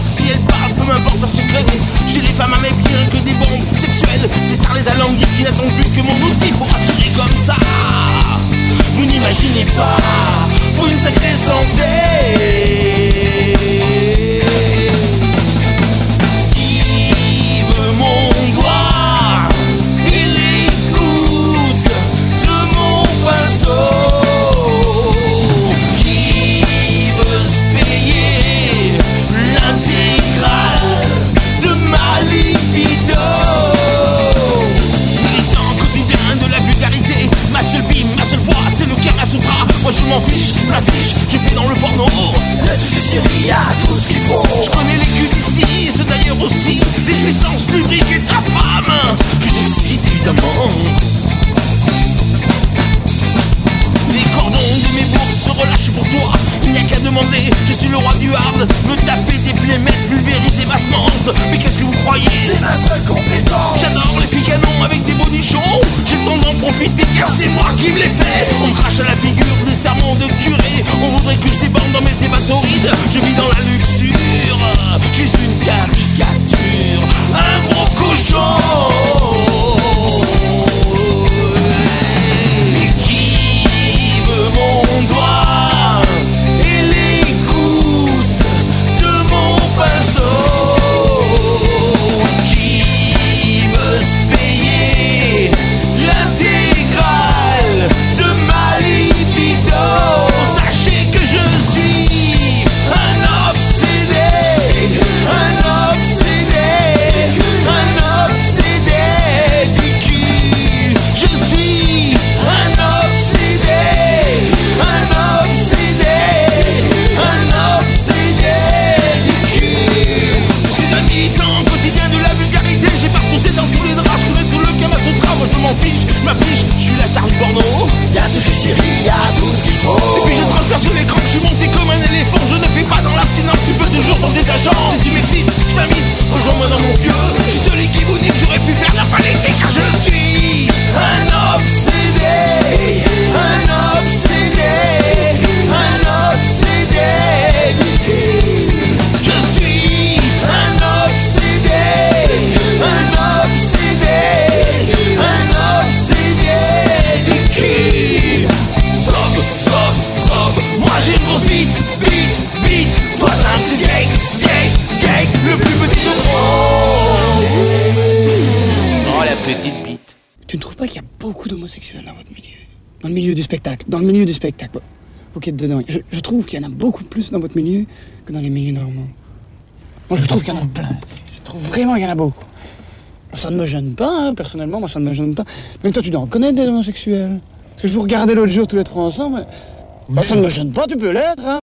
Si elles parlent, peu m'importe leur secret. J'ai les femmes à mes pieds, que des bombes sexuelles. Des starlets alanguies qui n'attendent plus que mon outil pour assurer comme ça. Vous n'imaginez pas, faut une sacrée santé. Qui veut mon doigt et l'écoute de mon pinceau? Qui veut se payer l'intégrale de ma libido? Militant quotidien de la vulgarité, ma seule bim, ma seule voix, c'est le Kama Sutra. Moi je m'en fiche, m'affiche, je fais dans le porno. De tous ces séries, y'a tout ce qu'il faut. Je connais les culs d'ici, ceux d'ailleurs aussi. Les jouissances publiques et ta femme, que j'excite évidemment. Les cordons de mes bourses se relâchent pour toi. Il n'y a qu'à demander, je suis le roi du hard. Me taper des plémettes, pulvériser ma semence. Mais qu'est-ce que vous croyez? C'est ma seule compétence. J'adore les filles canons avec des bonichons. J'ai le temps d'en profiter car c'est moi qui me les fais. On me crache à la figure des sermons de curé. On voudrait que je déborde dans mes hématoïdes. Je vis dans la luxure, je suis une caricature, un gros cochon. Et qui veut mon doigt et l'écoute de mon pinceau? Qui veut se payer l'intégrale de ma libido? Sachez que je suis un obsédé, un obsédé, un obsédé du cul. Je suis un obsédé, un obsédé, un obsédé du cul. Je suis un militant quotidien de la vulgarité. J'ai partousé dans tous les draps, je connais tout le Kama Sutra. Moi je m'en fiche, je m'affiche, je suis la star du porno. Y'a tous ces séries, y'a tout ce qu'il faut. Et puis je transfère sur l'écran que je suis monté comme un éléphant. Je ne fais pas dans l'abstinence, tu peux toujours tenter ta chance. Si tu m'excites, je t'invite, rejoins-moi dans mon pieu. Juste les kibounis, j'aurais pu faire la palette car je suis un obsédé, un obsédé, un obsédé. Je suis un obsédé, un obsédé, un obsédé du cul. Zob, zob, zob, moi j'ai une grosse bite, bite, bite. Toi t'as un petit skate, skate, skate, le plus petit de France. Oh la petite bite. Tu ne trouves pas qu'il y a beaucoup d'homosexuels dans votre milieu? Dans le milieu du spectacle, dans le milieu du spectacle. Vous qui êtes dedans. Je trouve qu'il y en a beaucoup plus dans votre milieu que dans les milieux normaux. Moi je trouve qu'il y en a plein. Je trouve vraiment qu'il y en a beaucoup. Alors, ça ne me gêne pas, hein, personnellement, moi ça ne me gêne pas. Mais toi tu dois en connaître des homosexuels. Parce que je vous regardais l'autre jour tous les trois ensemble. Ça ne me gêne pas, tu peux l'être, hein.